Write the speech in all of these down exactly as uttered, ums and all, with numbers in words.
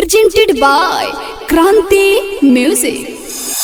presented by Kranti Music.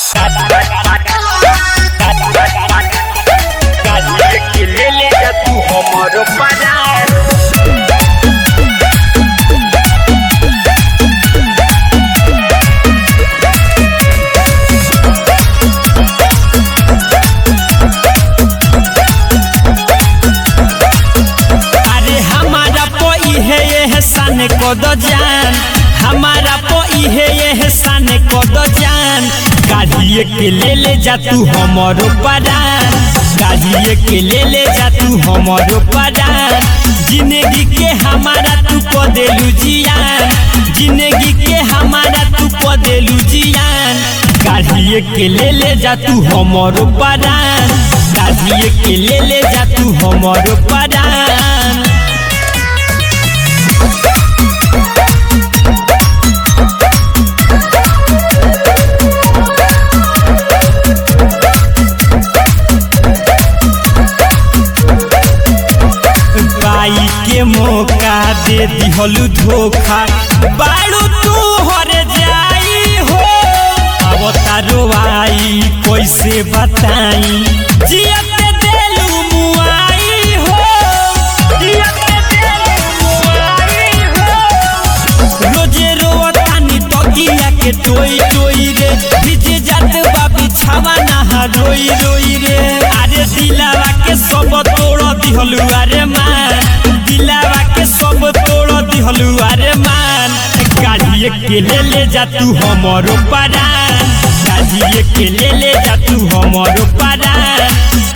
कद जान हमारा पो इहे एहसान कद जान गाड़िए के ले ले जा तू हमरो परान गाड़िए के ले ले जा तू हमरो परान जिंदगी के हमारा तू को देलू जियान जिंदगी के हमारा तू को देलू जियान गाड़िए के ले ले जा तू हमरो परान गाड़िए के ले ले जा तू हमरो परान के मौका दे दिहलू धोखा बारू तू हर जाई हो अब तारो आई कैसे बताई जियते देलू मुआई हो जियते देलू मुआई हो रोजे रोतानी तकिया के टोई टोई रे भिजे जात बाबी छावा ना रोई रोई रे अरे दिलावा के सब तोड़ दिहलू अरे मान दिलावा के सब तोड़ दिहलू अरे मान गाड़िए के ले ले जा तू हमरो परान गाड़िए के ले ले जा तू हमरो परान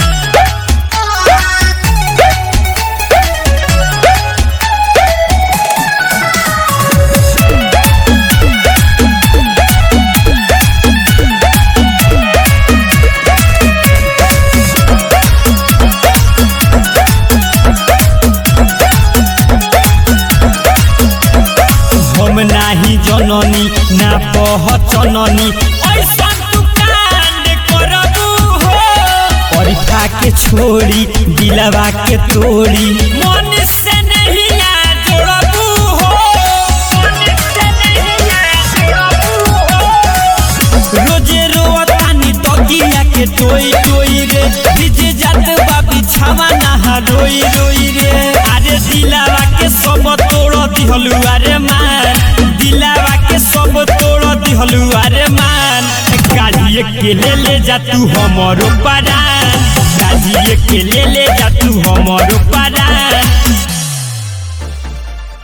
नाही जननी ना पहचननी ऐसा तू कांड करबू हो परीक्षा के छोड़ी दिलवा के तोड़ी मन से नहीं आ जोड़बू हो मन से नहीं आ जोड़बू हो रोजे रोतानी तकिया के टोई टोई रे भिजे जात बाबी छावा ना रोई रोई रे अरे दिलवा के सब तोड़ दिहलू अरे मान दिलावा के सब तोड़ दिहलू अरे मान गाड़िए के ले ले जा तू हमरो परान गाड़िए के ले ले जा तू हमरो परान